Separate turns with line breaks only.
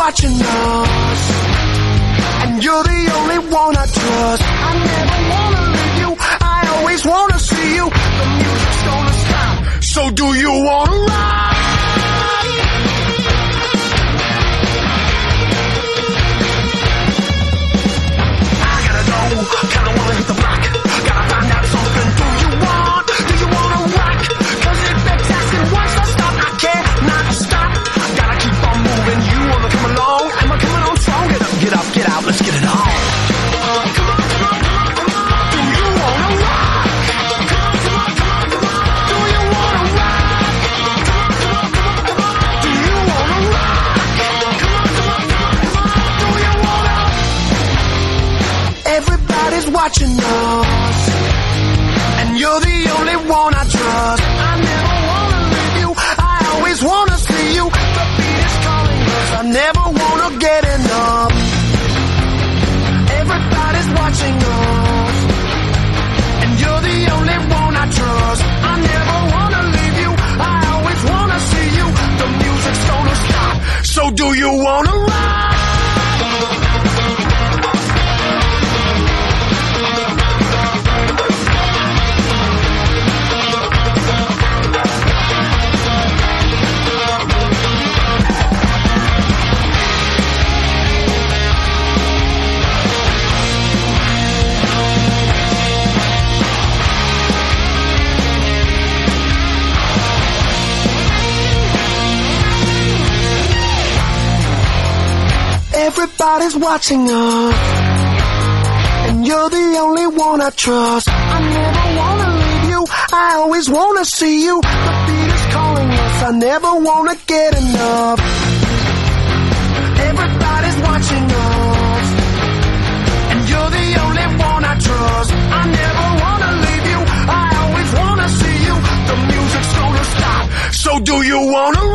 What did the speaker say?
watching us, and you're the only one I trust. I never wanna leave you, I always wanna see you. The music's gonna stop, so do you wanna ride? I gotta go, kinda wanna hit the block. Gotta find out something. Do you wanna rock? Cause it begs asking, why stop? I can't not stop. Gotta keep on moving. You wanna come along? Am I coming on strong? Get up, get out, let's get it on. Come on, come on, come on, come on. Do you wanna rock? Come on, come on, come on, come on. Do you wanna rock? Come on, come on, come on, come on. Do you wanna rock? Come on, come on, come on, come on. Do you wanna? Everybody's watching us, and you're the only one I trust. I never wanna leave you, I always wanna see you. The beat is calling us, I never wanna get enough. Everybody's watching us, and you're the only one I trust. I never wanna leave you, I always wanna see you. The music's gonna stop, so do you wanna rock? Everybody's watching us, and you're the only one I trust. I never wanna leave you, I always wanna see you. The beat is calling us, I never wanna get enough. Everybody's watching us, and you're the only one I trust. I never wanna leave you, I always wanna see you. The music's gonna stop, so do you wanna